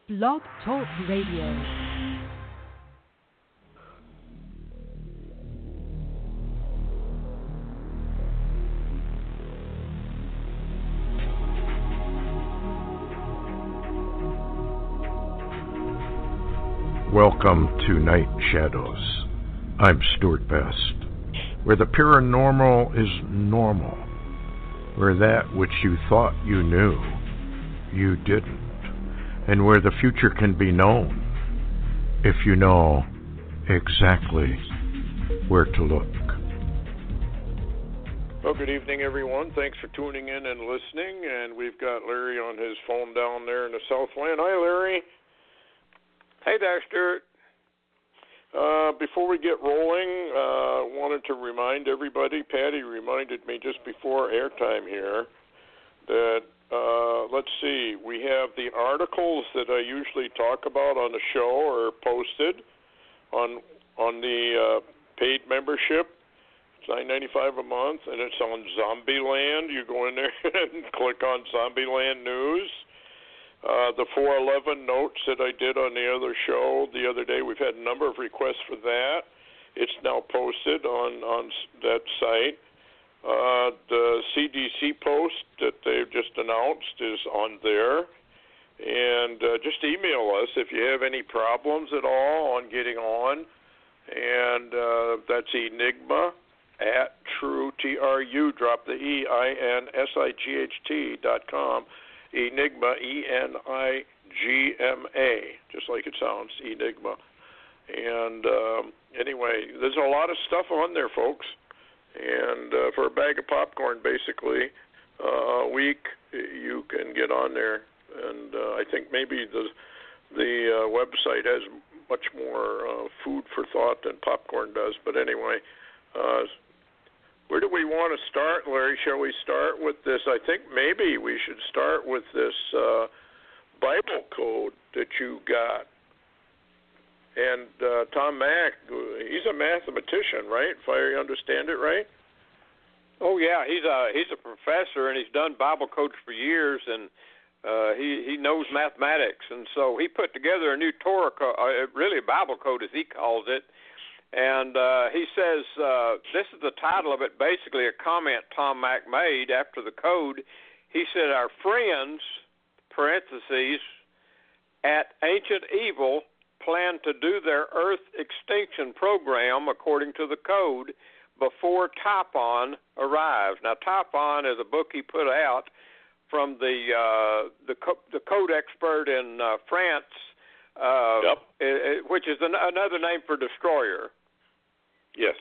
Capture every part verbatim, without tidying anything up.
Blog Talk Radio. Welcome to Night Shadows. I'm Stuart Best, where the paranormal is normal, where that which you thought you knew, you didn't, and where the future can be known if you know exactly where to look. Well, good evening, everyone. Thanks for tuning in and listening, and we've got Larry on his phone down there in the Southland. Hi, Larry. Hey there, Stuart. Uh, before we get rolling, I uh, wanted to remind everybody, Patty reminded me just before airtime here, that, uh, let's see, we have the articles that I usually talk about on the show are posted on on the uh, paid membership. It's nine ninety-five a month, and it's on Zombieland. You go in there and click on Zombieland News. Uh, the four eleven notes that I did on the other show the other day, we've had a number of requests for that. It's now posted on, on that site. Uh, the C D C post that they've just announced is on there. And uh, just email us if you have any problems at all on getting on. And uh, that's Enigma at True, T R U, drop the E, I N S I G H T dot com. Enigma, E N I G M A, just like it sounds, Enigma. And um, anyway, there's a lot of stuff on there, folks. And uh, for a bag of popcorn, basically, uh, a week, you can get on there. And uh, I think maybe the the uh, website has much more uh, food for thought than popcorn does. But anyway, uh, where do we want to start, Larry? Shall we start with this? I think maybe we should start with this uh, Bible code that you got. And uh, Tom Mack, he's a mathematician, right? If I understand it right? Oh, yeah. He's a, he's a professor, and he's done Bible codes for years, and uh, he, he knows mathematics. And so he put together a new Torah code, uh, really a Bible code as he calls it. And uh, he says, uh, this is the title of it, basically a comment Tom Mack made after the code. He said, our friends, parentheses, at Ancient Evil plan to do their Earth extinction program according to the code before Typhon arrives. Now, Typhon is a book he put out from the uh, the, co- the code expert in uh, France, uh, yep. it, it, which is an- another name for destroyer. Yes.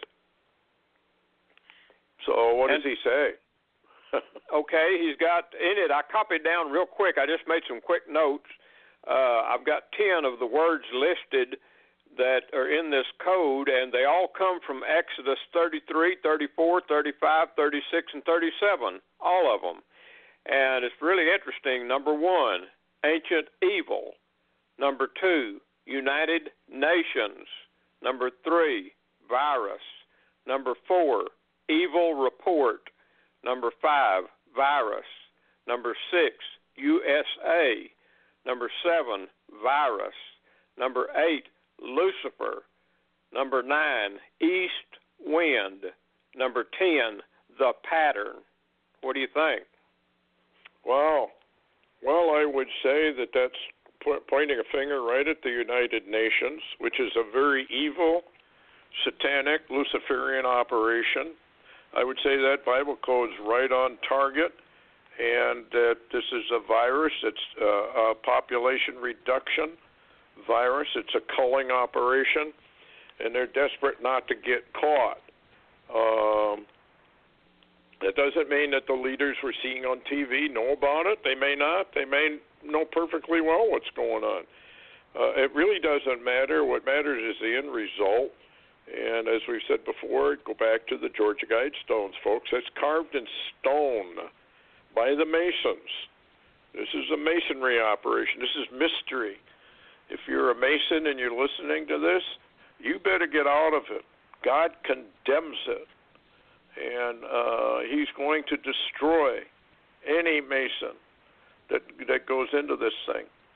So what and, does he say? Okay, he's got in it, I copied down real quick. I just made some quick notes. Uh, I've got ten of the words listed that are in this code, and they all come from Exodus thirty-three, thirty-four, thirty-five, thirty-six, and thirty-seven, all of them. And it's really interesting. Number one, Ancient Evil. Number two, United Nations. Number three, virus. Number four, evil report. Number five, virus. Number six, U S A. Number seven, virus. Number eight, Lucifer. Number nine, east wind. Number ten, the pattern. What do you think? Wow. Well, I would say that that's po- pointing a finger right at the United Nations, which is a very evil, satanic, Luciferian operation. I would say that Bible code's right on target, and that this is a virus. It's uh, a population reduction virus. It's a culling operation, and they're desperate not to get caught. Um, that doesn't mean that the leaders we're seeing on T V know about it. They may not. They may know perfectly well what's going on. Uh, it really doesn't matter. What matters is the end result. And as we've said before, go back to the Georgia Guidestones, folks. That's carved in stone by the Masons. This is a masonry operation. This is mystery. If you're a Mason and you're listening to this, you better get out of it. God condemns it. And uh, he's going to destroy any Mason that that goes into this thing.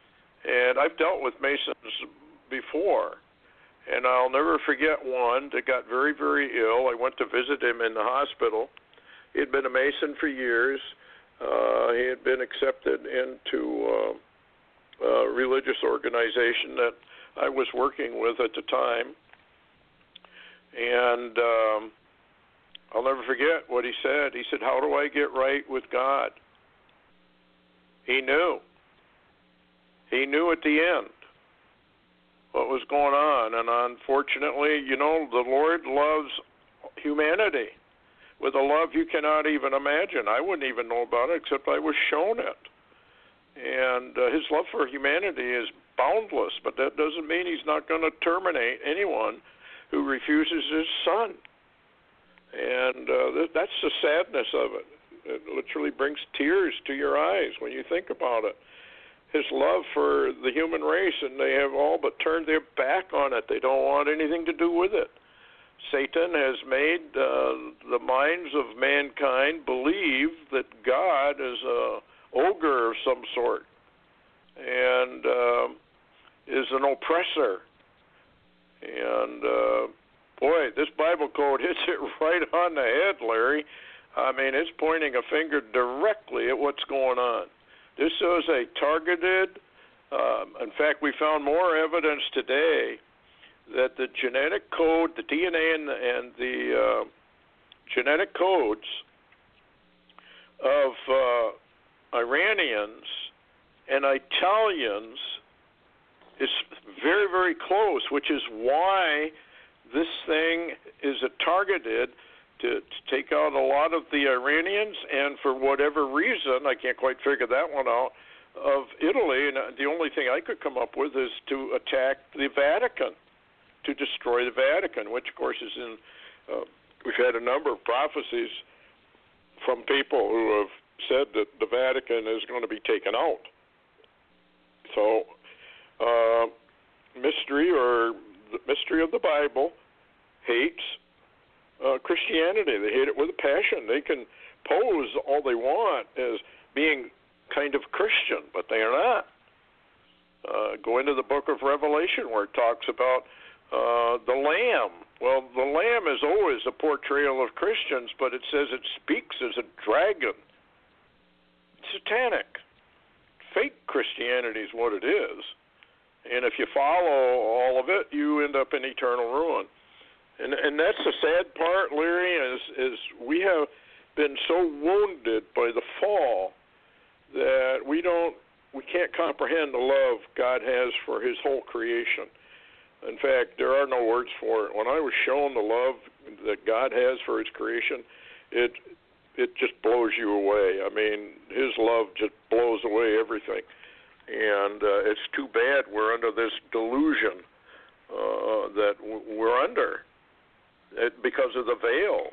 And I've dealt with Masons before, and I'll never forget one that got very, very ill. I went to visit him in the hospital. He had been a Mason for years. Uh, he had been accepted into uh, a religious organization that I was working with at the time. And um, I'll never forget what he said. He said, "How do I get right with God?" He knew. He knew at the end what was going on. And unfortunately, you know, the Lord loves humanity with a love you cannot even imagine. I wouldn't even know about it except I was shown it. And uh, his love for humanity is boundless, but that doesn't mean he's not going to terminate anyone who refuses his son. And uh, th- that's the sadness of it. It literally brings tears to your eyes when you think about it. His love for the human race, and they have all but turned their back on it. They don't want anything to do with it. Satan has made uh, the minds of mankind believe that God is a ogre of some sort and uh, is an oppressor. And uh, boy, this Bible code hits it right on the head, Larry. I mean, it's pointing a finger directly at what's going on. This is a targeted, um, in fact, we found more evidence today that the genetic code, the D N A and the, and the uh, genetic codes of uh, Iranians and Italians is very, very close, which is why this thing is a targeted to, to take out a lot of the Iranians, and for whatever reason, I can't quite figure that one out, of Italy. And the only thing I could come up with is to attack the Vatican, to destroy the Vatican, which, of course, is in, uh, we've had a number of prophecies from people who have said that the Vatican is going to be taken out. So, uh, mystery, or the mystery of the Bible, hates uh, Christianity. They hate it with a passion. They can pose all they want as being kind of Christian, but they are not. Uh, go into the book of Revelation where it talks about Uh, the Lamb. Well, the Lamb is always a portrayal of Christians, but it says it speaks as a dragon. It's satanic. Fake Christianity is what it is. And if you follow all of it, you end up in eternal ruin. And and that's the sad part, Larry, is, is we have been so wounded by the fall that we don't, we can't comprehend the love God has for his whole creation. In fact, there are no words for it. When I was shown the love that God has for his creation, it it just blows you away. I mean, his love just blows away everything. And uh, it's too bad we're under this delusion uh, that we're under it because of the veil.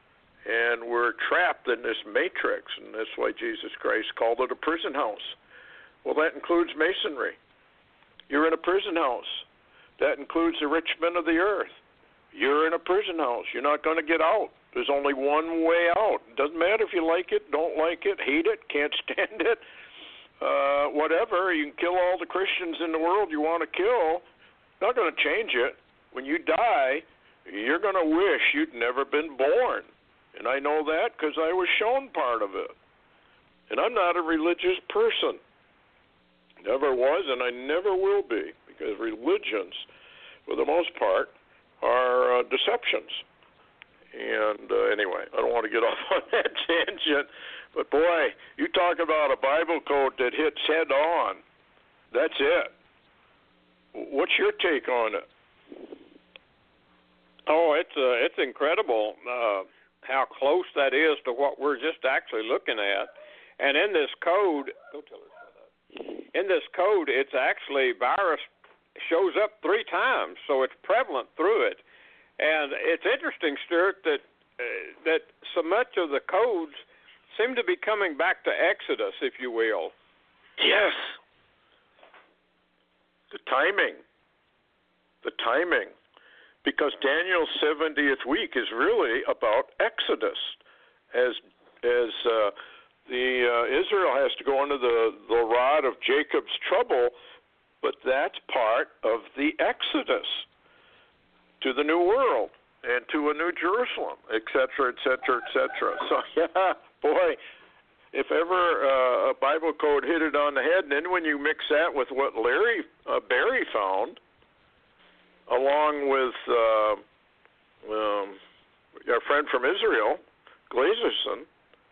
And we're trapped in this matrix, and that's why Jesus Christ called it a prison house. Well, that includes Masonry. You're in a prison house. That includes the rich men of the earth. You're in a prison house. You're not going to get out. There's only one way out. It doesn't matter if you like it, don't like it, hate it, can't stand it, uh, whatever. You can kill all the Christians in the world you want to kill. Not going to change it. When you die, you're going to wish you'd never been born. And I know that because I was shown part of it. And I'm not a religious person. Never was, and I never will be. Because religions, for the most part, are uh, deceptions. And uh, anyway, I don't want to get off on that tangent, but boy, you talk about a Bible code that hits head on. That's it. What's your take on it? Oh, it's uh, it's incredible uh, how close that is to what we're just actually looking at. And in this code, go tell her that. In this code, it's actually virus shows up three times, so it's prevalent through it. And it's interesting, Stuart, that uh, that so much of the codes seem to be coming back to Exodus, if you will. Yes. The timing. The timing. Because Daniel's seventieth week is really about Exodus. As as uh, the uh, Israel has to go under the, the rod of Jacob's trouble, but that's part of the Exodus to the New World and to a New Jerusalem, et cetera, et cetera, et cetera. So, yeah, boy, if ever uh, a Bible code hit it on the head, and then when you mix that with what Larry uh, Barry found, along with uh, um, our friend from Israel, Glazerson,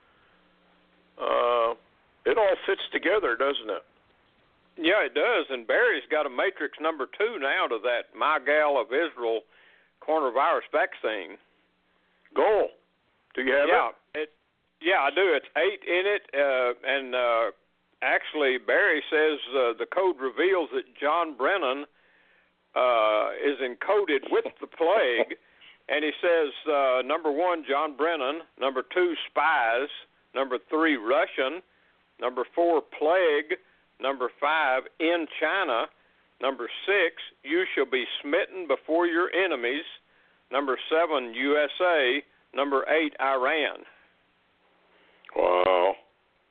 uh, it all fits together, doesn't it? Yeah, it does. And Barry's got a matrix number two now to that MyGal of Israel coronavirus vaccine. Go. Do you have yeah, it? it? Yeah, I do. It's eight in it, uh, and uh, actually Barry says uh, the code reveals that John Brennan uh, is encoded with the plague, and he says uh, number one, John Brennan, number two, spies, number three, Russian, number four, plague, number five, in China, number six, you shall be smitten before your enemies, number seven, U S A, number eight, Iran. Wow.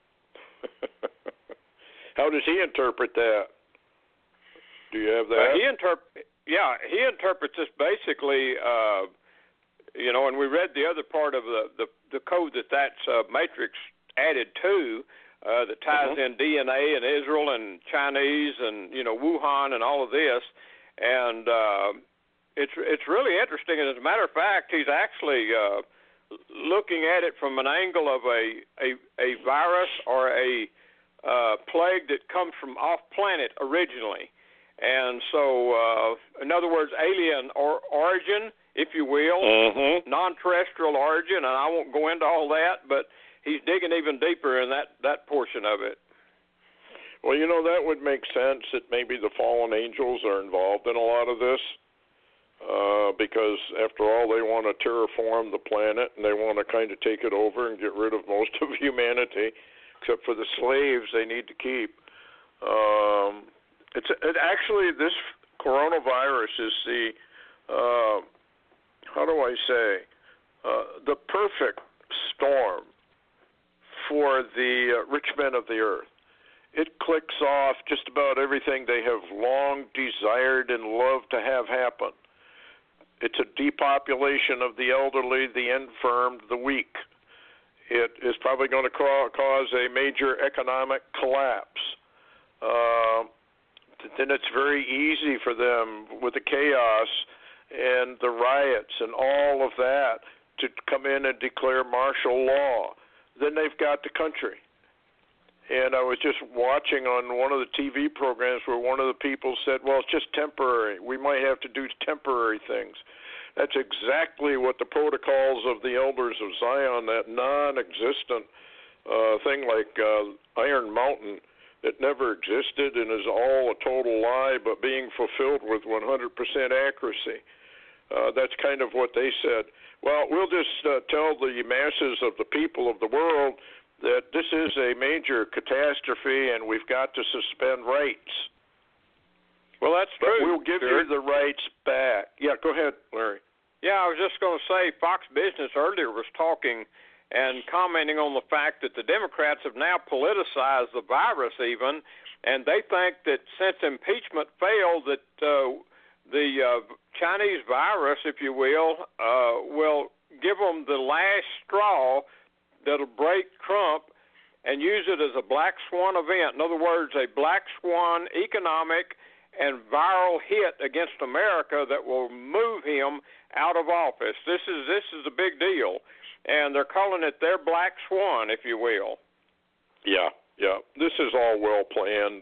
How does he interpret that? Do you have that? Uh, he interp- yeah, he interprets this basically, uh, you know, and we read the other part of the, the, the code that that's uh, matrix added to, uh, that ties mm-hmm. in D N A and Israel and Chinese and, you know, Wuhan and all of this. And uh, it's it's really interesting. And as a matter of fact, he's actually uh, looking at it from an angle of a, a, a virus or a uh, plague that comes from off-planet originally. And so, uh, in other words, alien or origin, if you will, mm-hmm. non-terrestrial origin, and I won't go into all that, but he's digging even deeper in that, that portion of it. Well, you know, that would make sense that maybe the fallen angels are involved in a lot of this, uh, because, after all, they want to terraform the planet, and they want to kind of take it over and get rid of most of humanity, except for the slaves they need to keep. Um, it's it actually, this coronavirus is the, uh, how do I say, uh, the perfect storm for the uh, rich men of the earth. It clicks off just about everything they have long desired and loved to have happen. It's a depopulation of the elderly, the infirm, the weak. It is probably going to ca- cause a major economic collapse. Uh, then it's very easy for them with the chaos and the riots and all of that to come in and declare martial law. Then they've got the country. And I was just watching on one of the T V programs where one of the people said, well, it's just temporary. We might have to do temporary things. That's exactly what the protocols of the elders of Zion, that non-existent uh, thing like uh, Iron Mountain that never existed and is all a total lie but being fulfilled with one hundred percent accuracy. Uh, that's kind of what they said. Well, we'll just uh, tell the masses of the people of the world that this is a major catastrophe and we've got to suspend rights. Well, that's but true. We'll give sure. you the rights back. Yeah, go ahead, Larry. Yeah, I was just going to say Fox Business earlier was talking and commenting on the fact that the Democrats have now politicized the virus even, and they think that since impeachment failed that uh, the uh, Chinese virus, if you will, uh, will give them the last straw that'll break Trump and use it as a black swan event. In other words, a black swan economic and viral hit against America that will move him out of office. This is this is a big deal, and they're calling it their black swan, if you will. Yeah, yeah. This is all well planned.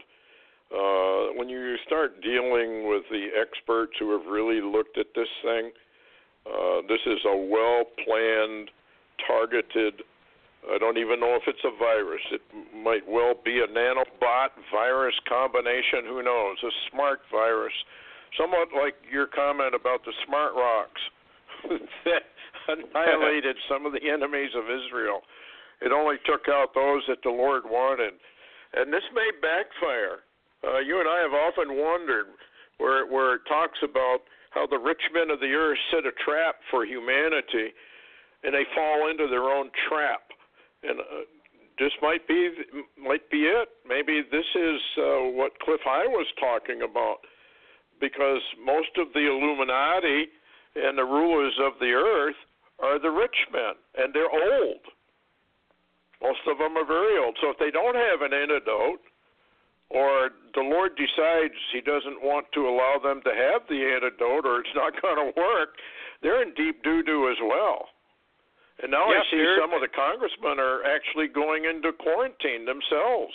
Uh, when you start dealing with the experts who have really looked at this thing, uh, this is a well-planned, targeted, I don't even know if it's a virus. It might well be a nanobot virus combination. Who knows? A smart virus. Somewhat like your comment about the smart rocks that annihilated some of the enemies of Israel. It only took out those that the Lord wanted. And this may backfire. Uh, you and I have often wondered where, where it talks about how the rich men of the earth set a trap for humanity, and they fall into their own trap. And uh, this might be might be it. Maybe this is uh, what Cliff High was talking about, because most of the Illuminati and the rulers of the earth are the rich men, and they're old. Most of them are very old. So if they don't have an antidote, or the Lord decides he doesn't want to allow them to have the antidote, or it's not going to work, they're in deep doo-doo as well. And now yes, I see sir. some of the congressmen are actually going into quarantine themselves.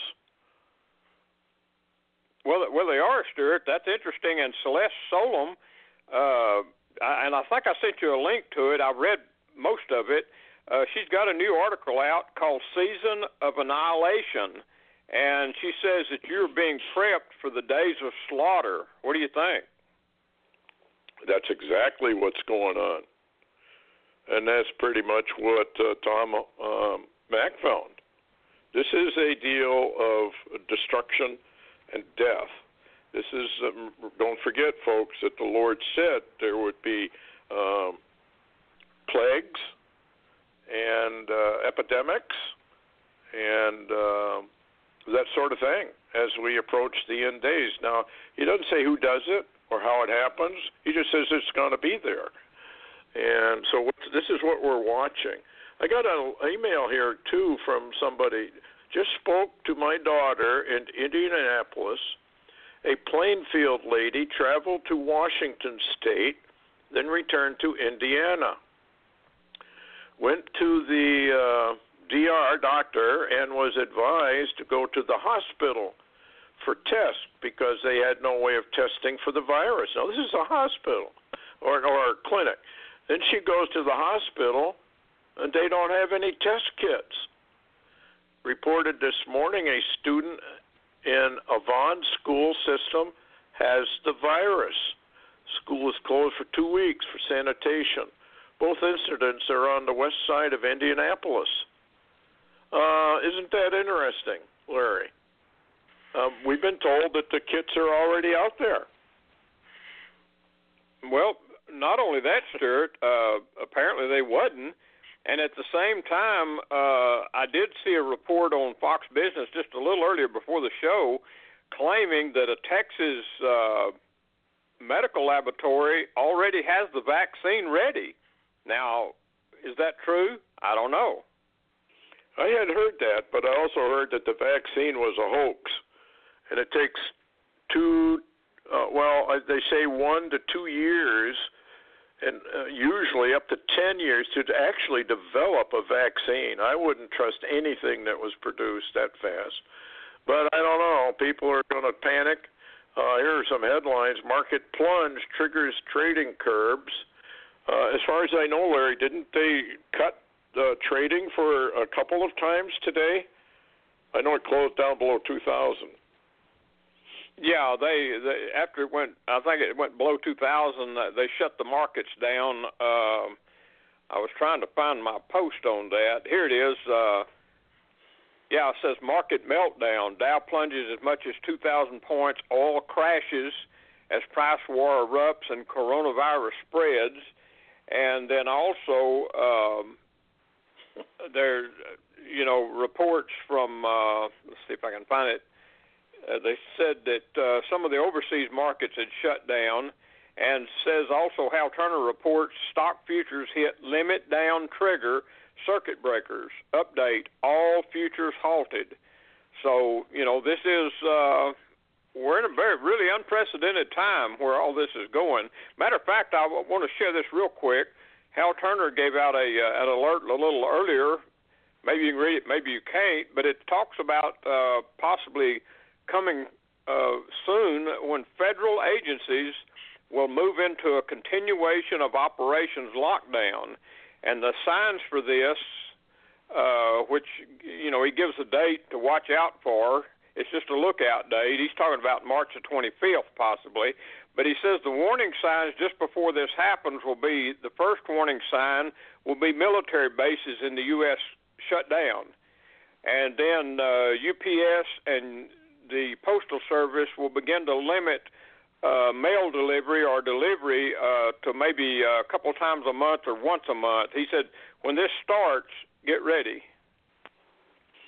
Well, well, they are, Stuart. That's interesting. And Celeste Solum, uh, and I think I sent you a link to it. I read most of it. Uh, she's got a new article out called Season of Annihilation, and she says that you're being prepped for the days of slaughter. What do you think? That's exactly what's going on. And that's pretty much what uh, Tom um, Mack found. This is a deal of destruction and death. This is, um, don't forget, folks, that the Lord said there would be um, plagues and uh, epidemics and uh, that sort of thing as we approach the end days. Now, he doesn't say who does it or how it happens. He just says it's going to be there. And so this is what we're watching. I got an email here, too, from somebody. Just spoke to my daughter in Indianapolis. A Plainfield lady traveled to Washington State, then returned to Indiana. Went to the uh, D R doctor and was advised to go to the hospital for tests because they had no way of testing for the virus. Now, this is a hospital or, or a clinic. Then she goes to the hospital, and they don't have any test kits. Reported this morning a student in a Vaughn school system has the virus. School is closed for two weeks for sanitation. Both incidents are on the west side of Indianapolis. Uh, isn't that interesting, Larry? Um, we've been told that the kits are already out there. Well, not only that, Stuart, uh, apparently they wasn't. And at the same time, uh, I did see a report on Fox Business just a little earlier before the show claiming that a Texas uh, medical laboratory already has the vaccine ready. Now, is that true? I don't know. I had heard that, but I also heard that the vaccine was a hoax. And it takes two, uh, well, they say one to two years and uh, usually up to ten years to actually develop a vaccine. I wouldn't trust anything that was produced that fast. But I don't know. People are going to panic. Uh, here are some headlines. Market plunge triggers trading curbs. Uh, as far as I know, Larry, didn't they cut the trading for a couple of times today? I know it closed down below two thousand. Yeah, they, they after it went, I think it went below two thousand. They shut the markets down. Uh, I was trying to find my post on that. Here it is. Uh, yeah, it says market meltdown. Dow plunges as much as two thousand points. Oil crashes as price war erupts and coronavirus spreads. And then also um, there, you know, reports from. Uh, let's see if I can find it. Uh, they said that uh, some of the overseas markets had shut down, and says also Hal Turner reports stock futures hit limit down trigger circuit breakers. Update, all futures halted. So, you know, this is, uh, we're in a very, really unprecedented time where all this is going. Matter of fact, I w- want to share this real quick. Hal Turner gave out a uh, an alert a little earlier. Maybe you can read it, maybe you can't, but it talks about uh, possibly coming uh, soon when federal agencies will move into a continuation of operations lockdown. And the signs for this, uh, which, you know, he gives a date to watch out for. It's just a lookout date. He's talking about March the twenty-fifth possibly. But he says the warning signs just before this happens will be, the first warning sign will be military bases in the U S shut down. And then uh, U P S and the Postal Service will begin to limit uh, mail delivery or delivery uh, to maybe a couple times a month or once a month. He said, when this starts, get ready.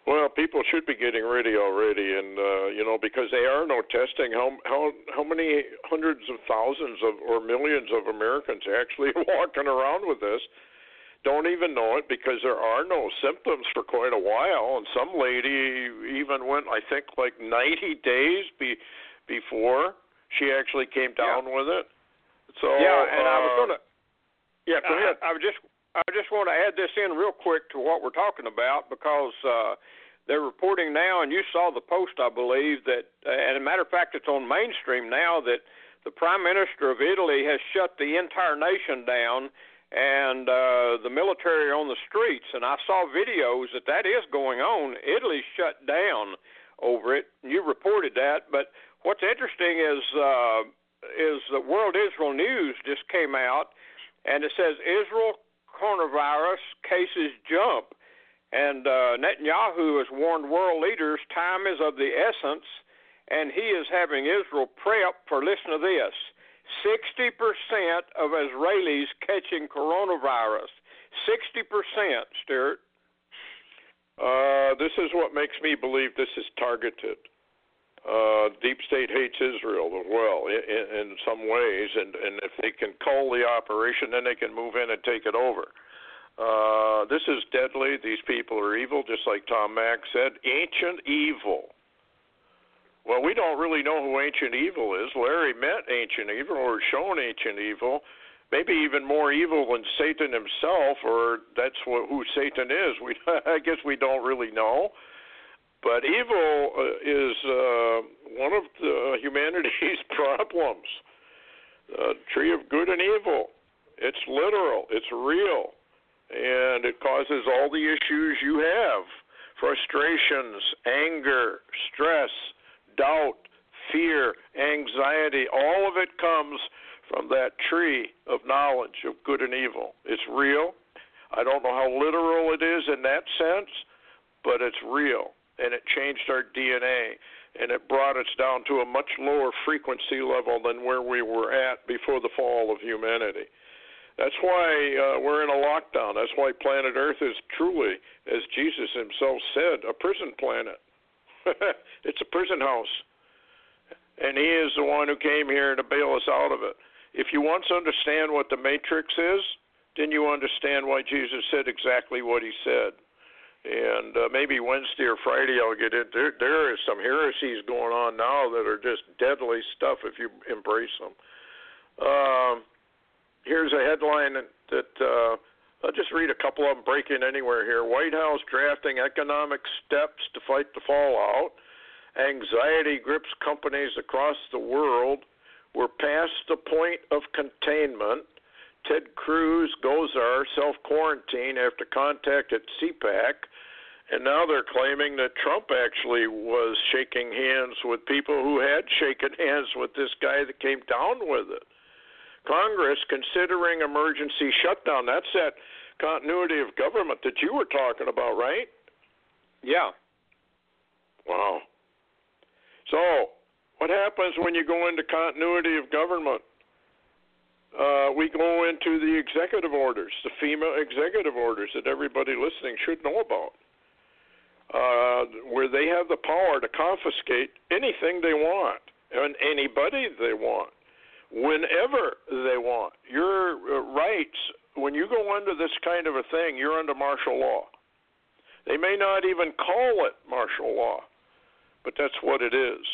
Well, people should be getting ready already, and uh, you know, because they are no testing. How how how many hundreds of thousands of or millions of Americans are actually walking around with this? Don't even know it because there are no symptoms for quite a while, and some lady even went, I think, like ninety days be, before she actually came down yeah. with it. So yeah, and uh, I was gonna. Yeah, go ahead. I, I just I just want to add this in real quick to what we're talking about because uh, they're reporting now, and you saw the post, I believe, that, uh, and as a matter of fact, it's on mainstream now, that the Prime Minister of Italy has shut the entire nation down and uh, the military on the streets. And I saw videos that that is going on. Italy's shut down over it. You reported that. But what's interesting is uh, is the World Israel News just came out, and it says Israel coronavirus cases jump. And uh, Netanyahu has warned world leaders time is of the essence, and he is having Israel prep for, listen to this, sixty percent of Israelis catching coronavirus. sixty percent, Stuart. Uh, this is what makes me believe this is targeted. Uh, Deep State hates Israel as well in, in some ways, and, and if they can cull the operation, then they can move in and take it over. Uh, this is deadly. These people are evil, just like Tom Mack said. Ancient evil. Well, we don't really know who Ancient Evil is. Larry met Ancient Evil or shown Ancient Evil, maybe even more evil than Satan himself, or that's what, who Satan is. We, I guess we don't really know. But evil uh, is uh, one of the humanity's problems. Uh, tree of good and evil. It's literal. It's real. And it causes all the issues you have. Frustrations, anger, stress, doubt, fear, anxiety, all of it comes from that tree of knowledge of good and evil. It's real. I don't know how literal it is in that sense, but it's real. And it changed our D N A, and it brought us down to a much lower frequency level than where we were at before the fall of humanity. That's why uh, we're in a lockdown. That's why planet Earth is truly, as Jesus himself said, a prison planet. It's a prison house, and he is the one who came here to bail us out of it. If you once understand what the Matrix is, then you understand why Jesus said exactly what he said. And uh, maybe Wednesday or Friday I'll get in. There, there is some heresies going on now that are just deadly stuff if you embrace them. Um, here's a headline that, that uh, I'll just read a couple of them, breaking anywhere here. White House drafting economic steps to fight the fallout. Anxiety grips companies across the world. We're past the point of containment. Ted Cruz goes our self-quarantine after contact at CPAC. And now they're claiming that Trump actually was shaking hands with people who had shaken hands with this guy that came down with it. Congress considering emergency shutdown. That's that continuity of government that you were talking about, right? Yeah. Wow. So, what happens when you go into continuity of government? Uh, we go into the executive orders, the FEMA executive orders that everybody listening should know about, uh, where they have the power to confiscate anything they want and anybody they want, whenever they want. Your uh, rights, when you go under this kind of a thing, you're under martial law. They may not even call it martial law, but that's what it is.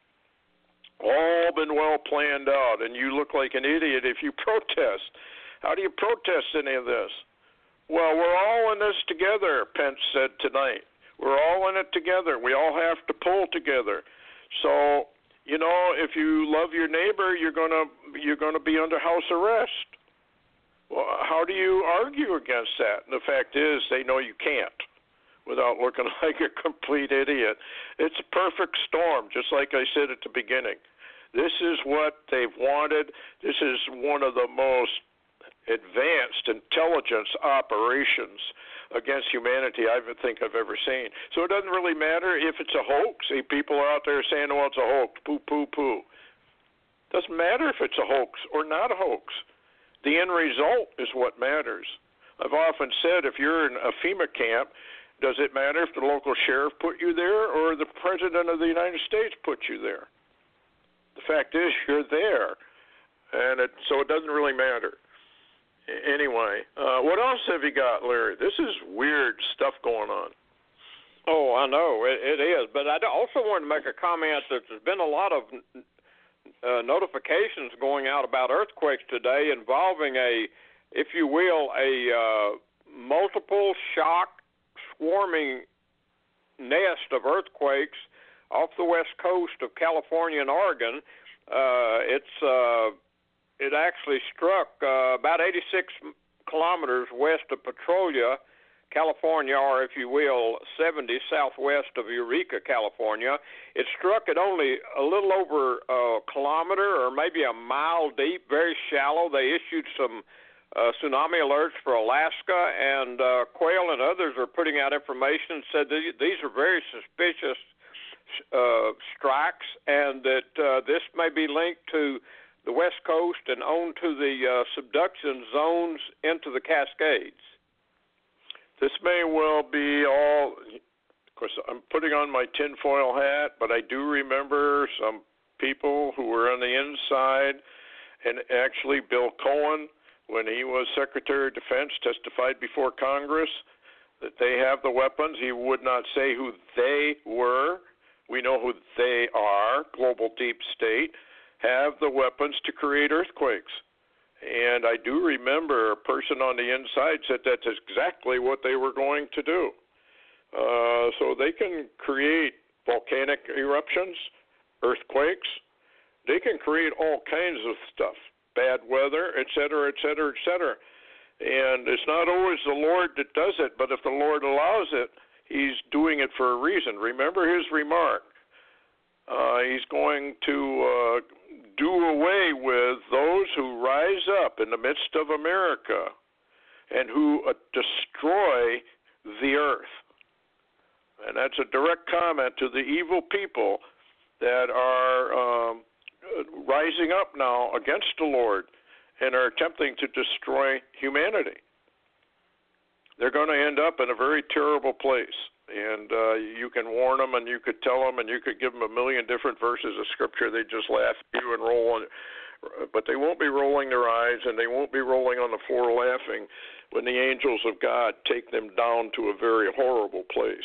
All been well planned out, and you look like an idiot if you protest. How do you protest any of this? Well, we're all in this together, Pence said tonight. We're all in it together. We all have to pull together. So, you know, if you love your neighbor, you're gonna you're gonna be under house arrest. Well, how do you argue against that? And the fact is, they know you can't without looking like a complete idiot. It's a perfect storm, just like I said at the beginning. This is what they've wanted. This is one of the most advanced intelligence operations against humanity I think I've ever seen. So it doesn't really matter if it's a hoax. See, people are out there saying, well, it's a hoax, poo, poo, poo. Doesn't matter if it's a hoax or not a hoax. The end result is what matters. I've often said if you're in a FEMA camp, Does it matter if the local sheriff put you there or the President of the United States put you there? The fact is, you're there, and it, so it doesn't really matter. Anyway, uh, what else have you got, Larry? This is weird stuff going on. Oh, I know, it, it is. But I also wanted to make a comment that there's been a lot of uh, notifications going out about earthquakes today involving a, if you will, a uh, multiple shock swarming nest of earthquakes off the west coast of California and Oregon. Uh, it's uh, it actually struck uh, about eighty-six kilometers west of Petrolia, California, or if you will, seventy southwest of Eureka, California. It struck at only a little over a kilometer or maybe a mile deep, very shallow. They issued some uh, tsunami alerts for Alaska, and uh, Quail and others are putting out information, said that these are very suspicious uh, strikes, and that uh, this may be linked to the West Coast and on to the uh, subduction zones into the Cascades. This may well be all, of course, I'm putting on my tinfoil hat, but I do remember some people who were on the inside, and actually Bill Cohen, when he was Secretary of Defense, testified before Congress that they have the weapons. He would not say who they were. We know who they are. Global deep state have the weapons to create earthquakes. And I do remember a person on the inside said that's exactly what they were going to do. Uh, so they can create volcanic eruptions, earthquakes. They can create all kinds of stuff, bad weather, et cetera, et cetera, et cetera. And it's not always the Lord that does it, but if the Lord allows it, he's doing it for a reason. Remember his remark. Uh, he's going to uh, do away with those who rise up in the midst of America and who uh, destroy the earth. And that's a direct comment to the evil people that are um, rising up now against the Lord and are attempting to destroy humanity. They're going to end up in a very terrible place. And uh, you can warn them, and you could tell them, and you could give them a million different verses of Scripture. They just laugh at you and roll on, but they won't be rolling their eyes, and they won't be rolling on the floor laughing when the angels of God take them down to a very horrible place.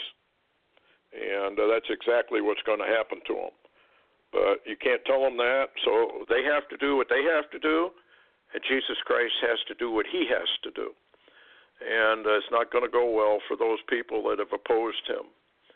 And uh, that's exactly what's going to happen to them. But you can't tell them that, so they have to do what they have to do, and Jesus Christ has to do what he has to do. And uh, it's not going to go well for those people that have opposed him.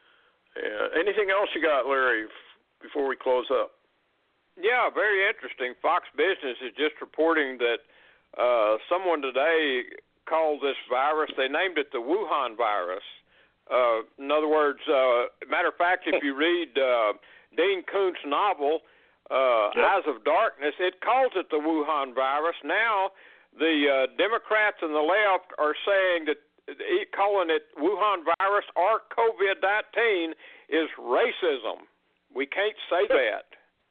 Uh, anything else you got, Larry, f- before we close up? Yeah, very interesting. Fox Business is just reporting that uh, someone today called this virus, they named it the Wuhan virus. Uh, in other words, uh, matter of fact, if you read uh, Dean Koontz's novel, uh, yep. Eyes of Darkness, it calls it the Wuhan virus. Now, the uh, Democrats and the left are saying that calling it Wuhan virus or COVID nineteen is racism. We can't say that.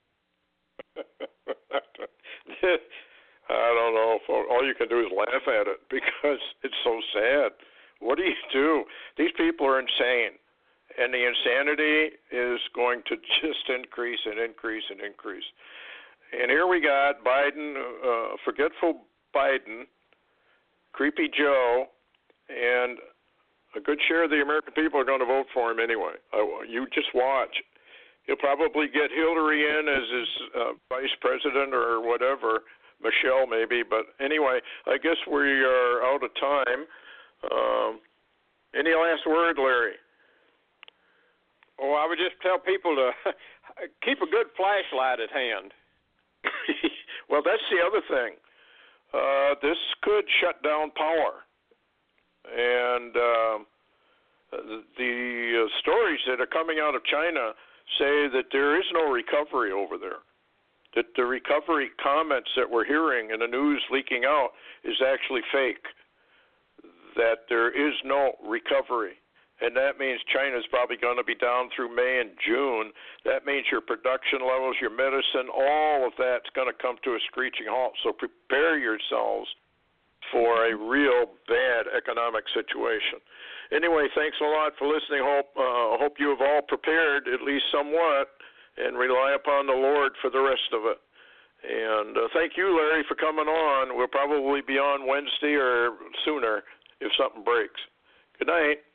I don't know. If all you can do is laugh at it because it's so sad. What do you do? These people are insane, and the insanity is going to just increase and increase and increase. And here we got Biden, uh, forgetful Biden, Creepy Joe, and a good share of the American people are going to vote for him anyway. Uh, you just watch. He'll probably get Hillary in as his uh, vice president or whatever, Michelle maybe. But anyway, I guess we are out of time. Um, any last word, Larry? Oh, I would just tell people to keep a good flashlight at hand. Well, that's the other thing. Uh, this could shut down power. And uh, the, the uh, stories that are coming out of China say that there is no recovery over there, that the recovery comments that we're hearing in the news leaking out is actually fake, that there is no recovery. And that means China's probably going to be down through May and June. That means your production levels, your medicine, all of that's going to come to a screeching halt. So prepare yourselves for a real bad economic situation. Anyway, thanks a lot for listening. Hope uh, hope you have all prepared at least somewhat, and rely upon the Lord for the rest of it. And uh, thank you, Larry, for coming on. We'll probably be on Wednesday or sooner if something breaks. Good night.